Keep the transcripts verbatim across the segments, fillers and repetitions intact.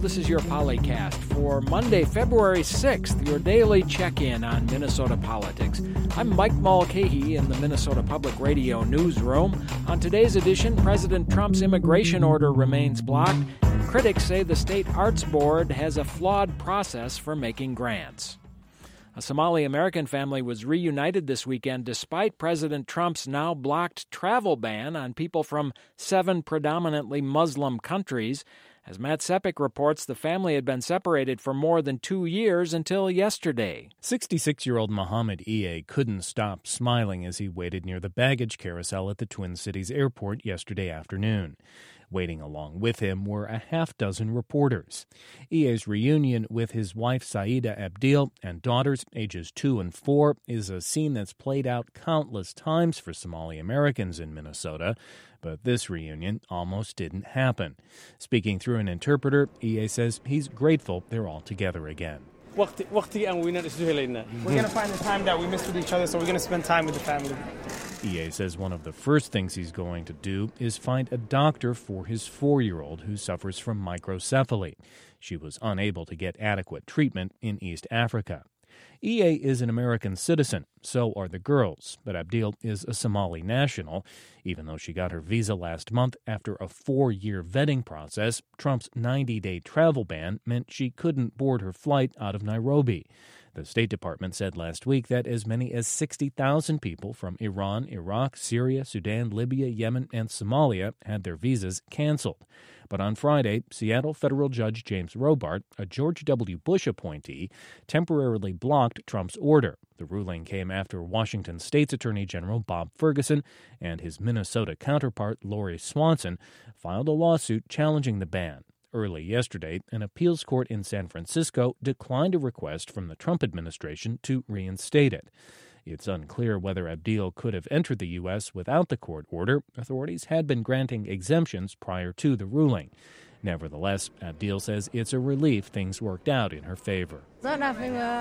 This is your Polycast for Monday, February sixth, your daily check-in on Minnesota politics. I'm Mike Mulcahy in the Minnesota Public Radio newsroom. On today's edition, President Trump's immigration order remains blocked. Critics say the state arts board has a flawed process for making grants. A Somali-American family was reunited this weekend despite President Trump's now blocked travel ban on people from seven predominantly Muslim countries. As Matt Sepik reports, the family had been separated for more than two years until yesterday. sixty-six-year-old Mohammed Ea couldn't stop smiling as he waited near the baggage carousel at the Twin Cities airport yesterday afternoon. Waiting along with him were a half dozen reporters. Ea's reunion with his wife Saida Abdil and daughters, ages two and four, is a scene that's played out countless times for Somali Americans in Minnesota. But this reunion almost didn't happen. Speaking through an interpreter, Ea says he's grateful they're all together again. We're going to find the time that we missed with each other, so we're going to spend time with the family. Ea says one of the first things he's going to do is find a doctor for his four-year-old who suffers from microcephaly. She was unable to get adequate treatment in East Africa. Ea is an American citizen, so are the girls, but Abdil is a Somali national. Even though she got her visa last month after a four-year vetting process, Trump's ninety-day travel ban meant she couldn't board her flight out of Nairobi. The State Department said last week that as many as sixty thousand people from Iran, Iraq, Syria, Sudan, Libya, Yemen, and Somalia had their visas canceled. But on Friday, Seattle federal judge James Robart, a George W. Bush appointee, temporarily blocked Trump's order. The ruling came after Washington State's Attorney General Bob Ferguson and his Minnesota counterpart Lori Swanson filed a lawsuit challenging the ban. Early yesterday, an appeals court in San Francisco declined a request from the Trump administration to reinstate it. It's unclear whether Abdil could have entered the U S without the court order. Authorities had been granting exemptions prior to the ruling. Nevertheless, Abdil says it's a relief things worked out in her favor. I've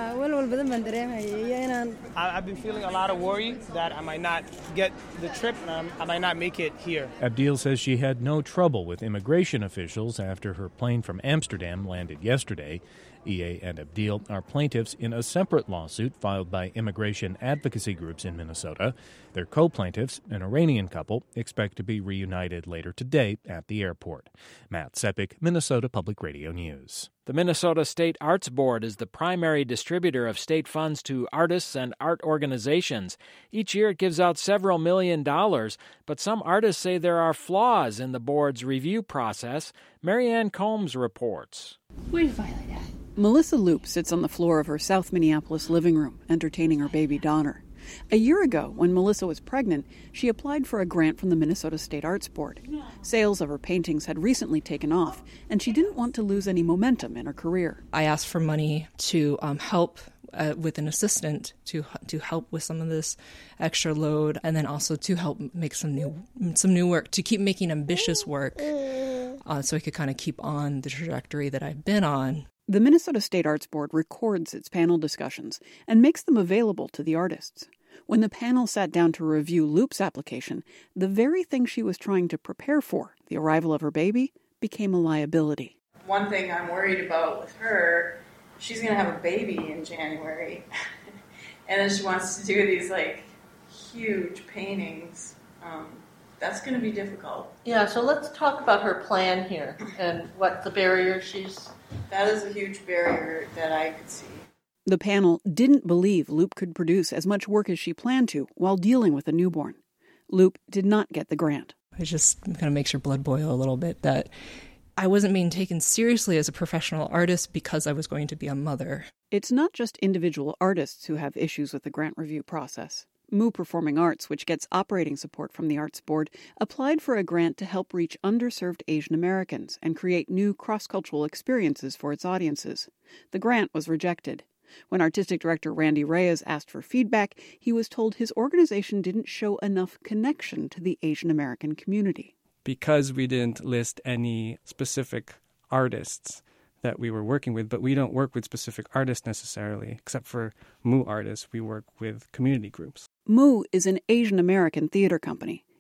been feeling a lot of worry that I might not get the trip and I might not make it here. Abdil says she had no trouble with immigration officials after her plane from Amsterdam landed yesterday. Ea and Abdil are plaintiffs in a separate lawsuit filed by immigration advocacy groups in Minnesota. Their co-plaintiffs, an Iranian couple, expect to be reunited later today at the airport. Matt Sepik, Minnesota Public Radio News. The Minnesota State Arts Board is the primary distributor of state funds to artists and art organizations. Each year it gives out several million dollars, but some artists say there are flaws in the board's review process. Marianne Combs reports. Where's Violet at? Melissa Loop sits on the floor of her South Minneapolis living room, entertaining her baby daughter. A year ago, when Melissa was pregnant, she applied for a grant from the Minnesota State Arts Board. Sales of her paintings had recently taken off, and she didn't want to lose any momentum in her career. I asked for money to um, help uh, with an assistant to to help with some of this extra load, and then also to help make some new some new work, to keep making ambitious work, uh, so I could kind of keep on the trajectory that I've been on. The Minnesota State Arts Board records its panel discussions and makes them available to the artists. When the panel sat down to review Loop's application, the very thing she was trying to prepare for, the arrival of her baby, became a liability. One thing I'm worried about with her, she's going to have a baby in January. And then she wants to do these, like, huge paintings. Um, that's going to be difficult. Yeah, so let's talk about her plan here and what the barrier she's... That is a huge barrier that I could see. The panel didn't believe Loop could produce as much work as she planned to while dealing with a newborn. Loop did not get the grant. It just kind of makes your blood boil a little bit that I wasn't being taken seriously as a professional artist because I was going to be a mother. It's not just individual artists who have issues with the grant review process. Moo Performing Arts, which gets operating support from the Arts Board, applied for a grant to help reach underserved Asian Americans and create new cross-cultural experiences for its audiences. The grant was rejected. When artistic director Randy Reyes asked for feedback, he was told his organization didn't show enough connection to the Asian American community. Because we didn't list any specific artists that we were working with, but we don't work with specific artists necessarily, except for Moo artists. We work with community groups. Moo is an Asian American theater company.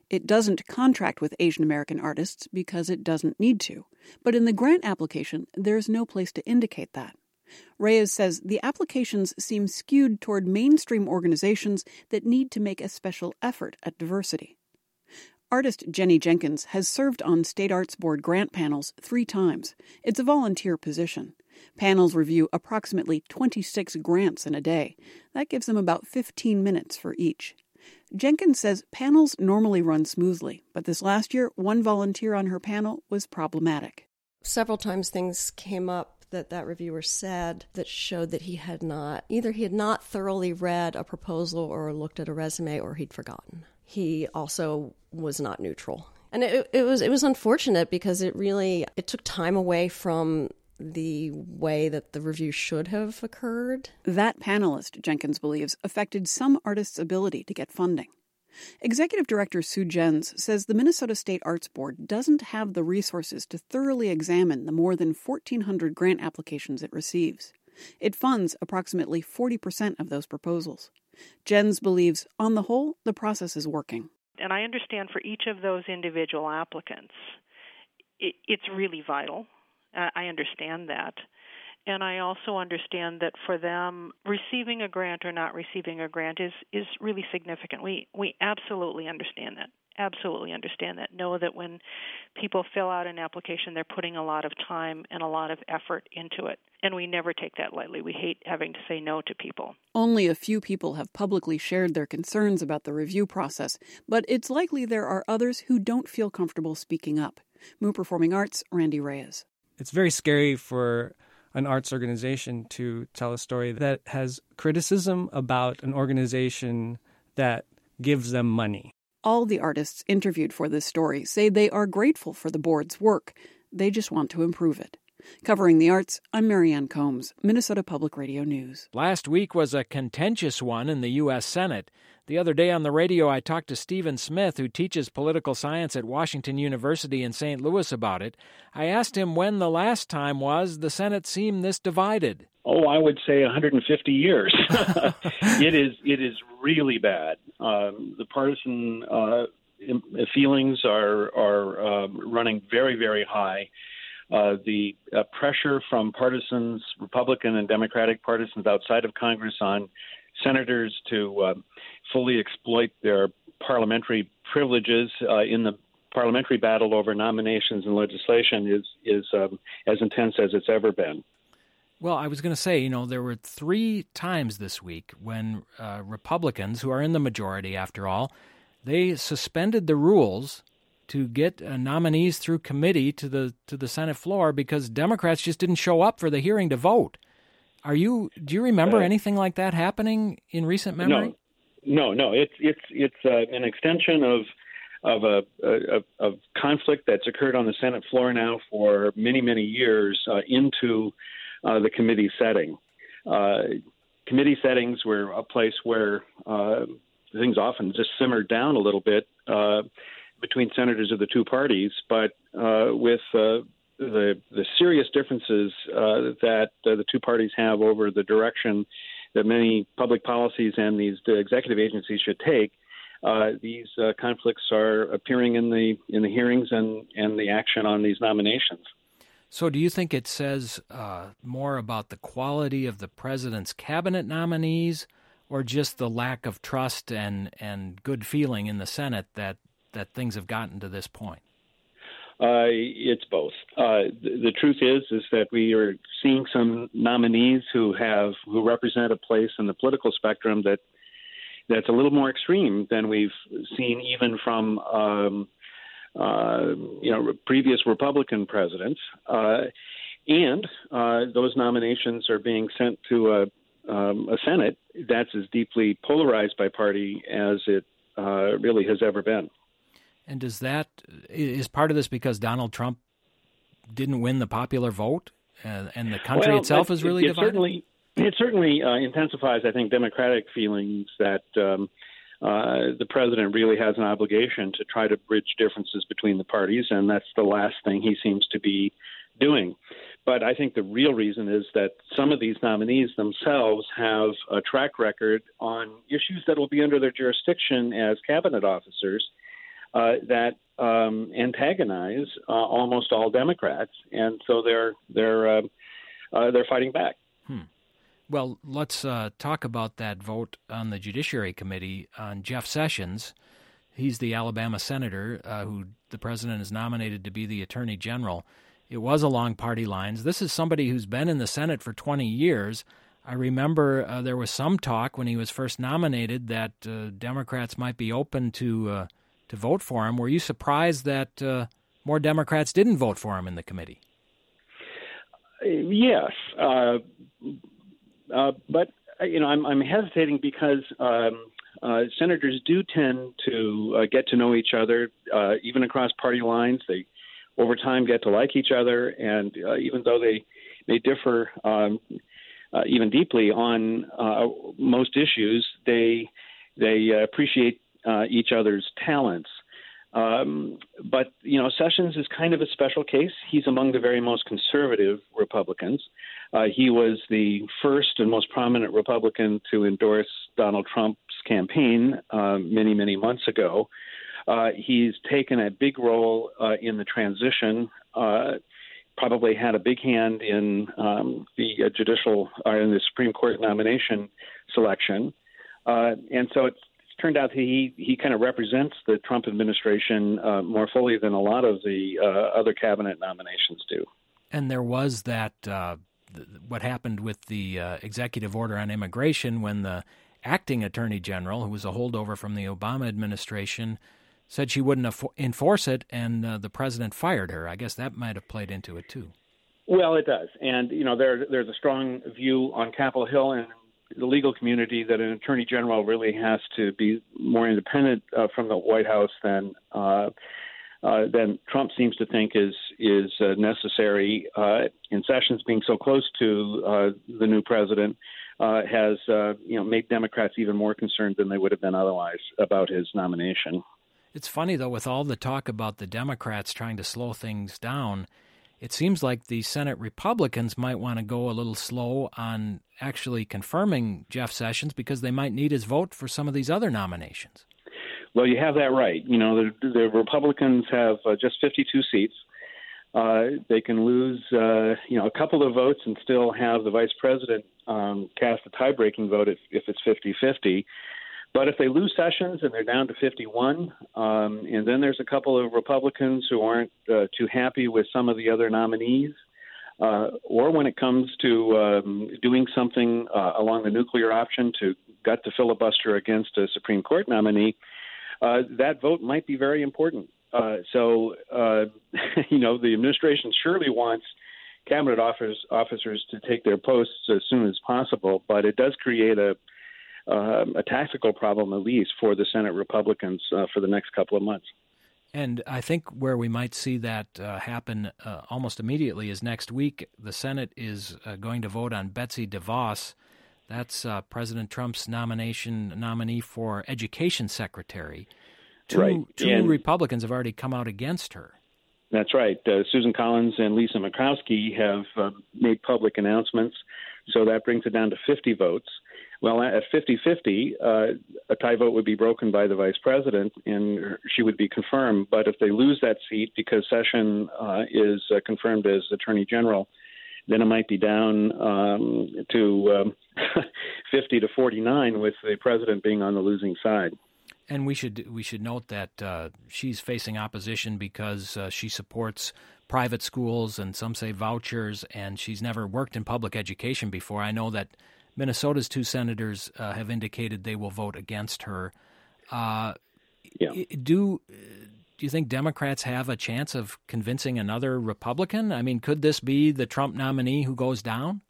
It doesn't contract with Asian American artists because it doesn't need to. But in the grant application, there's no place to indicate that. Reyes says the applications seem skewed toward mainstream organizations that need to make a special effort at diversity. Artist Jenny Jenkins has served on State Arts Board grant panels three times. It's a volunteer position. Panels review approximately twenty-six grants in a day. That gives them about fifteen minutes for each. Jenkins says panels normally run smoothly, but this last year, one volunteer on her panel was problematic. Several times things came up that that reviewer said that showed that he had not, either he had not thoroughly read a proposal or looked at a resume, or he'd forgotten. He also was not neutral. And it, it was it was unfortunate because it really, it took time away from the way that the review should have occurred. That panelist, Jenkins believes, affected some artists' ability to get funding. Executive Director Sue Jens says the Minnesota State Arts Board doesn't have the resources to thoroughly examine the more than fourteen hundred grant applications it receives. It funds approximately forty percent of those proposals. Jens believes, on the whole, the process is working. And I understand for each of those individual applicants, it, it's really vital. Uh, I understand that. And I also understand that for them, receiving a grant or not receiving a grant is, is really significant. We we absolutely understand that. Absolutely understand that. Know that when people fill out an application, they're putting a lot of time and a lot of effort into it. And we never take that lightly. We hate having to say no to people. Only a few people have publicly shared their concerns about the review process, but it's likely there are others who don't feel comfortable speaking up. Moo Performing Arts, Randy Reyes. It's very scary for an arts organization to tell a story that has criticism about an organization that gives them money. All the artists interviewed for this story say they are grateful for the board's work. They just want to improve it. Covering the arts, I'm Marianne Combs, Minnesota Public Radio News. Last week was a contentious one in the U S Senate. The other day on the radio, I talked to Stephen Smith, who teaches political science at Washington University in Saint Louis, about it. I asked him when the last time was the Senate seemed this divided. Oh, I would say one hundred fifty years. It is it is really bad. Um, the partisan uh, feelings are, are uh, running very, very high. Uh, the uh, pressure from partisans, Republican and Democratic partisans outside of Congress on senators to uh, fully exploit their parliamentary privileges uh, in the parliamentary battle over nominations and legislation is, is um, as intense as it's ever been. Well, I was going to say, you know, there were three times this week when uh, Republicans, who are in the majority after all, they suspended the rules to get uh, nominees through committee to the to the Senate floor because Democrats just didn't show up for the hearing to vote. Are you? Do you remember uh, anything like that happening in recent memory? No, no, no. It's it's it's uh, an extension of of a, a of conflict that's occurred on the Senate floor now for many many years uh, into uh, the committee setting. Uh, committee settings were a place where uh, things often just simmered down a little bit uh, between senators of the two parties, but uh, with uh, the the serious differences uh, that uh, the two parties have over the direction that many public policies and these the executive agencies should take, uh, these uh, conflicts are appearing in the in the hearings and, and the action on these nominations. So do you think it says uh, more about the quality of the president's cabinet nominees or just the lack of trust and, and good feeling in the Senate that, that things have gotten to this point? Uh, it's both. Uh, the, the truth is, is that we are seeing some nominees who have who represent a place in the political spectrum that that's a little more extreme than we've seen even from um, uh, you know previous Republican presidents, uh, and uh, those nominations are being sent to a, um, a Senate that's as deeply polarized by party as it uh, really has ever been. And does that is part of this because Donald Trump didn't win the popular vote, and, and the country well, itself is really it, it divided? Certainly, it certainly uh, intensifies, I think, Democratic feelings that um, uh, the president really has an obligation to try to bridge differences between the parties, and that's the last thing he seems to be doing. But I think the real reason is that some of these nominees themselves have a track record on issues that will be under their jurisdiction as cabinet officers. uh, that um, antagonize uh, almost all Democrats, and so they're they're uh, uh, they're fighting back. Hmm. Well, let's uh, talk about that vote on the Judiciary Committee on Jeff Sessions. He's the Alabama senator uh, who the president has nominated to be the attorney general. It was along party lines. This is somebody who's been in the Senate for twenty years. I remember uh, there was some talk when he was first nominated that uh, Democrats might be open to uh, to vote for him. Were you surprised that uh, more Democrats didn't vote for him in the committee? Yes. Uh, uh, but, you know, I'm, I'm hesitating because um, uh, senators do tend to uh, get to know each other, uh, even across party lines. They, over time, get to like each other. And uh, even though they, they differ um, uh, even deeply on uh, most issues, they, they uh, appreciate uh, each other's talents. Um, but, you know, Sessions is kind of a special case. He's among the very most conservative Republicans. Uh, he was the first and most prominent Republican to endorse Donald Trump's campaign uh, many, many months ago. Uh, he's taken a big role uh, in the transition, uh, probably had a big hand in um, the uh, judicial, uh, in the Supreme Court nomination selection. Uh, and so it's turned out he he kind of represents the Trump administration uh, more fully than a lot of the uh, other cabinet nominations do. And there was that, uh, th- what happened with the uh, executive order on immigration when the acting attorney general, who was a holdover from the Obama administration, said she wouldn't afo- enforce it, and uh, the president fired her. I guess that might have played into it, too. Well, it does. And, you know, there there's a strong view on Capitol Hill and the legal community that an attorney general really has to be more independent uh, from the White House than uh, uh, than Trump seems to think is is uh, necessary. Uh, and Sessions being so close to uh, the new president uh, has uh, you know made Democrats even more concerned than they would have been otherwise about his nomination. It's funny, though, with all the talk about the Democrats trying to slow things down, it seems like the Senate Republicans might want to go a little slow on actually confirming Jeff Sessions because they might need his vote for some of these other nominations. Well, you have that right. You know, the, the Republicans have uh, just fifty-two seats. Uh, they can lose, uh, you know, a couple of votes and still have the vice president um, cast a tie-breaking vote if, if it's fifty-fifty. But if they lose Sessions and they're down to fifty-one, um, and then there's a couple of Republicans who aren't uh, too happy with some of the other nominees, uh, or when it comes to um, doing something uh, along the nuclear option to gut the filibuster against a Supreme Court nominee, uh, that vote might be very important. Uh, so, uh, you know, the administration surely wants cabinet office, officers to take their posts as soon as possible, but it does create a Uh, a tactical problem, at least, for the Senate Republicans uh, for the next couple of months. And I think where we might see that uh, happen uh, almost immediately is next week. The Senate is uh, going to vote on Betsy DeVos. That's uh, President Trump's nomination nominee for Education Secretary. Two, right. two and Republicans have already come out against her. That's right. Uh, Susan Collins and Lisa Murkowski have uh, made public announcements, so that brings it down to fifty votes. Well, at fifty-fifty, uh, a tie vote would be broken by the vice president, and she would be confirmed. But if they lose that seat because Sessions uh, is uh, confirmed as attorney general, then it might be down um, to um, fifty to forty-nine, with the president being on the losing side. And we should we should note that uh, she's facing opposition because uh, she supports private schools and some say vouchers, and she's never worked in public education before. I know that Minnesota's two senators uh, have indicated they will vote against her. Uh, yeah. Do do you think Democrats have a chance of convincing another Republican? I mean, could this be the Trump nominee who goes down?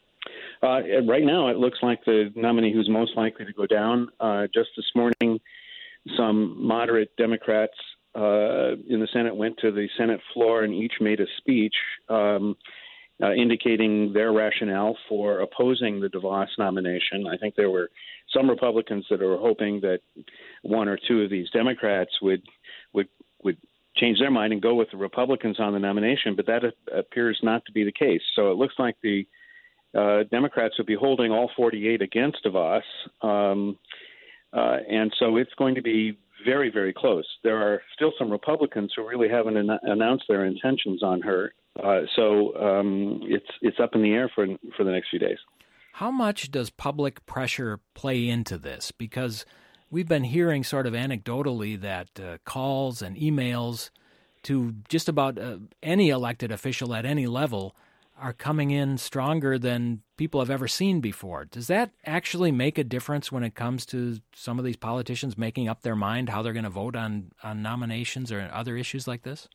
Uh, right now, it looks like the nominee who's most likely to go down. Uh, just this morning, some moderate Democrats uh, in the Senate went to the Senate floor and each made a speech um, uh, indicating their rationale for opposing the DeVos nomination. I think there were some Republicans that were hoping that one or two of these Democrats would would would change their mind and go with the Republicans on the nomination, but that appears not to be the case. So it looks like the uh, Democrats would be holding all forty-eight against DeVos. Um, Uh, and so it's going to be very, very close. There are still some Republicans who really haven't an- announced their intentions on her. Uh, so um, it's it's up in the air for for the next few days. How much does public pressure play into this? Because we've been hearing sort of anecdotally that uh, calls and emails to just about uh, any elected official at any level are coming in stronger than people have ever seen before. Does that actually make a difference when it comes to some of these politicians making up their mind how they're going to vote on, on nominations or other issues like this?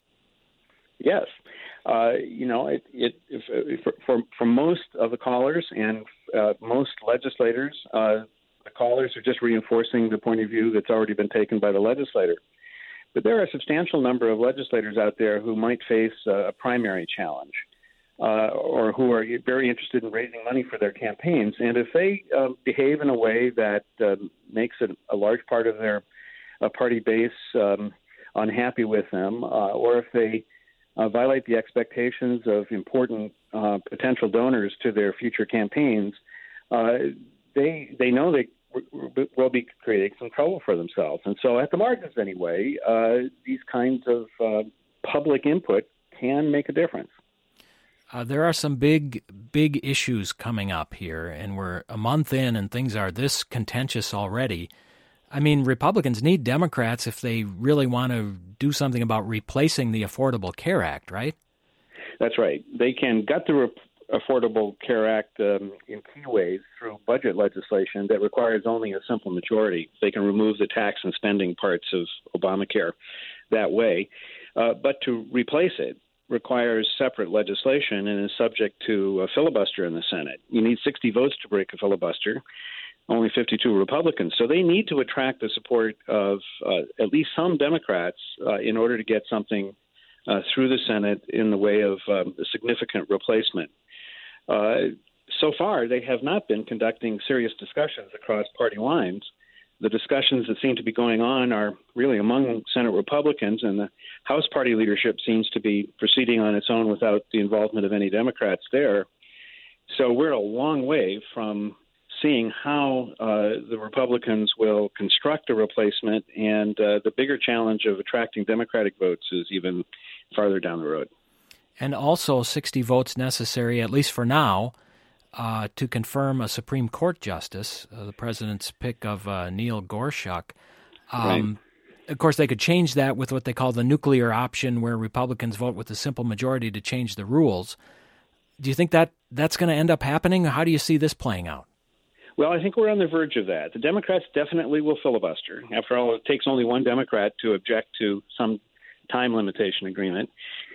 Yes. Uh, you know, it, it, if, if, for, for most of the callers and uh, most legislators, uh, the callers are just reinforcing the point of view that's already been taken by the legislator. But there are a substantial number of legislators out there who might face a primary challenge. Uh, or who are very interested in raising money for their campaigns. And if they uh, behave in a way that uh, makes it a large part of their uh, party base um, unhappy with them, uh, or if they uh, violate the expectations of important uh, potential donors to their future campaigns, uh, they they know they w- will be creating some trouble for themselves. And so at the margins anyway, uh, these kinds of uh, public input can make a difference. Uh, there are some big, big issues coming up here, and we're a month in, and things are this contentious already. I mean, Republicans need Democrats if they really want to do something about replacing the Affordable Care Act, right? That's right. They can gut the Re- Affordable Care Act um, in key ways through budget legislation that requires only a simple majority. They can remove the tax and spending parts of Obamacare that way. Uh, but to replace it requires separate legislation and is subject to a filibuster in the Senate. You need sixty votes to break a filibuster, only fifty-two Republicans. So they need to attract the support of uh, at least some Democrats uh, in order to get something uh, through the Senate in the way of um, a significant replacement. Uh, so far, they have not been conducting serious discussions across party lines. The discussions that seem to be going on are really among Senate Republicans, and the House party leadership seems to be proceeding on its own without the involvement of any Democrats there. So we're a long way from seeing how uh, the Republicans will construct a replacement, and uh, the bigger challenge of attracting Democratic votes is even farther down the road. And also sixty votes necessary, at least for now, Uh, to confirm a Supreme Court justice, uh, the president's pick of uh, Neil Gorsuch. Um, right. Of course, they could change that with what they call the nuclear option, where Republicans vote with a simple majority to change the rules. Do you think that that's going to end up happening? How do you see this playing out? Well, I think we're on the verge of that. The Democrats definitely will filibuster. After all, it takes only one Democrat to object to some time limitation agreement.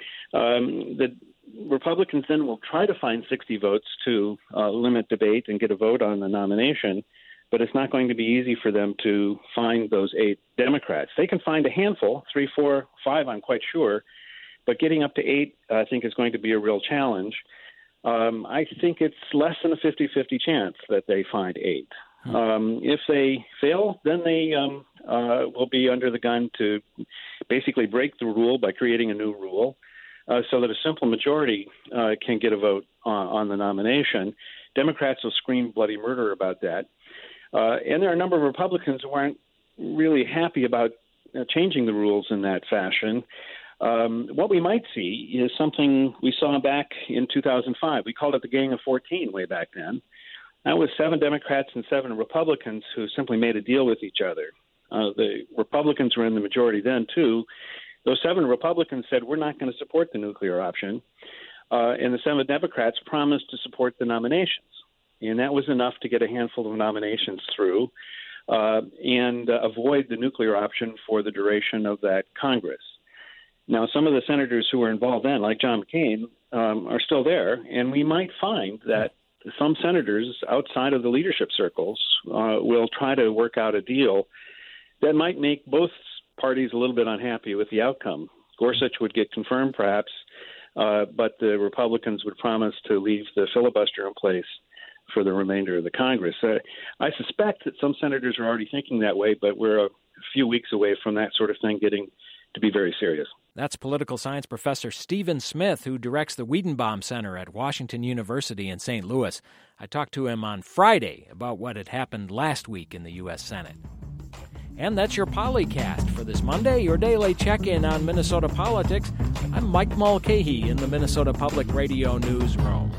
Um, the Republicans then will try to find sixty votes to uh, limit debate and get a vote on the nomination, but it's not going to be easy for them to find those eight Democrats. They can find a handful, three, four, five, I'm quite sure, but getting up to eight, I think, is going to be a real challenge. Um, I think it's less than a fifty-fifty chance that they find eight. Hmm. Um, if they fail, then they um, uh, will be under the gun to basically break the rule by creating a new rule. Uh, so that a simple majority uh, can get a vote on, on the nomination. Democrats will scream bloody murder about that. Uh, and there are a number of Republicans who aren't really happy about uh, changing the rules in that fashion. Um, what we might see is something we saw back in two thousand five. We called it the Gang of fourteen way back then. That was seven Democrats and seven Republicans who simply made a deal with each other. Uh, the Republicans were in the majority then, too. Those seven Republicans said, we're not going to support the nuclear option. Uh, and the seven Democrats promised to support the nominations. And that was enough to get a handful of nominations through uh, and uh, avoid the nuclear option for the duration of that Congress. Now, some of the senators who were involved then, like John McCain, um, are still there. And we might find that some senators outside of the leadership circles uh, will try to work out a deal that might make both parties a little bit unhappy with the outcome. Gorsuch would get confirmed, perhaps, uh, but the Republicans would promise to leave the filibuster in place for the remainder of the Congress. Uh, I suspect that some senators are already thinking that way, but we're a few weeks away from that sort of thing getting to be very serious. That's political science professor Stephen Smith, who directs the Wiedenbaum Center at Washington University in Saint Louis. I talked to him on Friday about what had happened last week in the U S Senate. And that's your Polycast for this Monday, your daily check-in on Minnesota politics. I'm Mike Mulcahy in the Minnesota Public Radio Newsroom.